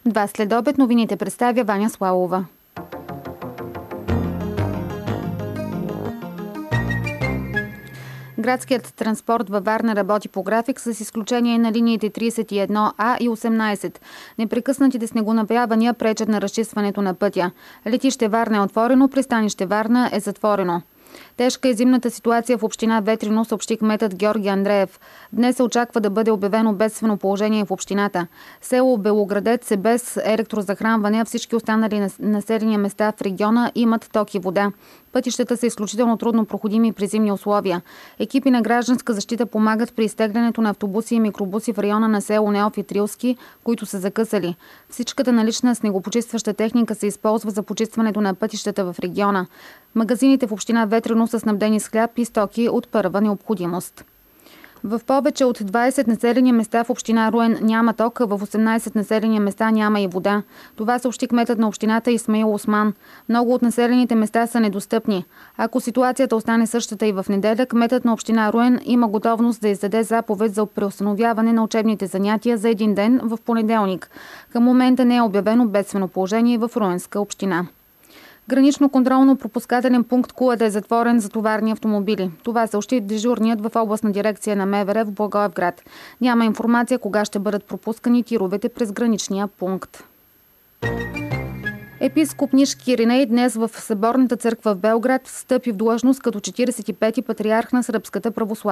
2 следобед новините представя Ваня Славова. Градският транспорт във Варна работи по график с изключение на линиите 31А и 18. Непрекъснатите снегонапрявания пречат на разчистването на пътя. Летище Варна е отворено, пристанище Варна е затворено. Тежка е зимната ситуация в община Ветрино, съобщи кметът Георги Андреев. Днес се очаква да бъде обявено бедствено положение в общината. Село Белоградец е без електрозахранване, а всички останали населени места в региона имат ток и вода. Пътищата са изключително трудно проходими при зимни условия. Екипи на гражданска защита помагат при изтеглянето на автобуси и микробуси в района на село Неофит Рилски, които са закъсали. Всичката налична снегопочистваща техника се използва за почистването на пътищата в региона. Магазините в община Ветрино са снабдени с хляб и стоки от първа необходимост. В повече от 20 населени места в община Руен няма ток, в 18 населени места няма и вода. Това съобщи кметът на общината Исмаил Осман. Много от населените места са недостъпни. Ако ситуацията остане същата и в неделя, кметът на община Руен има готовност да издаде заповед за преустановяване на учебните занятия за един ден в понеделник. Към момента не е обявено бедствено положение в Руенска община. Гранично-контролно-пропускателен пункт Кулата е затворен за товарни автомобили. Това съобщи дежурният в областна дирекция на МВР в Благоевград. Няма информация кога ще бъдат пропускани тировете през граничния пункт. Епископ Нишки Ириней днес в Съборната църква в Белград встъпи в длъжност като 45-ти патриарх на сръбската православна